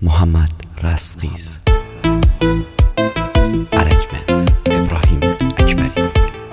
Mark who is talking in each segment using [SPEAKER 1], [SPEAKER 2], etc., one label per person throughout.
[SPEAKER 1] محمد رستخیز. ارنجمنت ابراهیم اکبری.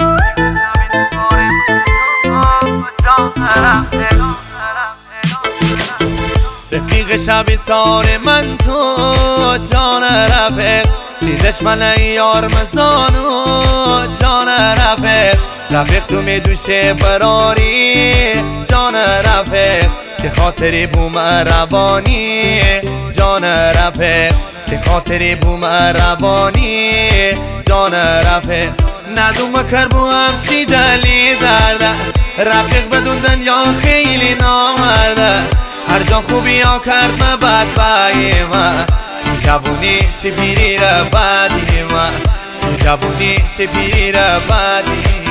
[SPEAKER 2] رفیق شبی تار من تو جان رفیق، دیدش من یار مزانو جان رفیق. رفیق تو میدوشه براری جان رفیق، که خاطری بوم روانی جان رفیق، که خاطری بوم روانی جان رفیق. ندوم کربو همشی دلی درده، رفیق بدون دنیا خیلی نامرده. هر جا خوبی ها کرد من بدبایی من، تو جوونی شپیری را بدی من، تو جوونی شپیری را بدی.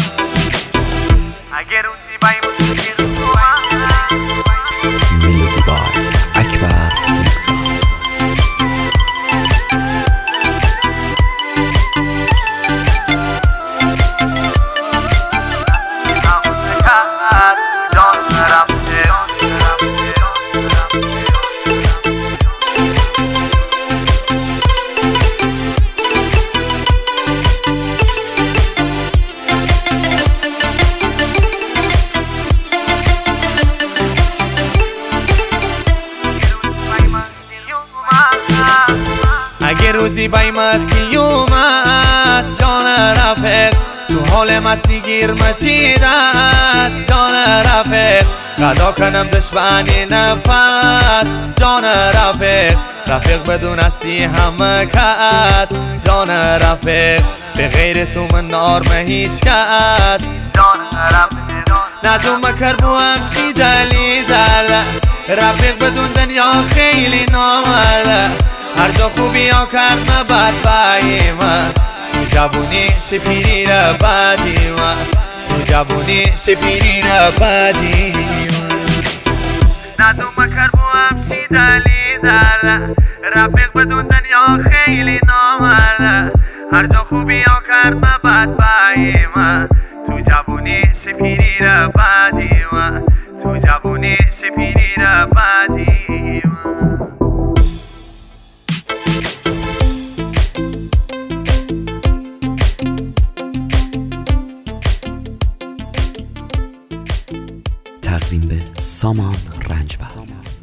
[SPEAKER 2] اگر روزی بایم
[SPEAKER 1] ملودی بای اکبر میکسا.
[SPEAKER 2] اگه روزی بای مسیوم است جان رفیق، تو حال مستی گیر مچید است جان رفیق. قضا کنم دشمنی نفس جان رفیق، رفیق بدون هستی همه کس جان رفیق. به غیر تو من نارم هیچ کس جان رفیق. ندوم کربو همشی دلی درده، رفیق بدون دنیا خیلی نامرده. هر جا خوبی ها کرد من بدبایی من، تو جوونی شپیری را بدی من، تو جوونی شپیری را بدی من. ندوم کربو همشی دلی درده، رفیق بدون دنیا خیلی نامرده. هر جا خوبی ها کرد من بدبایی من، تو جوونی شپیری را بدی من، تو جوونی شپیری را بدی من.
[SPEAKER 1] تقدیم به سامان رنجبر.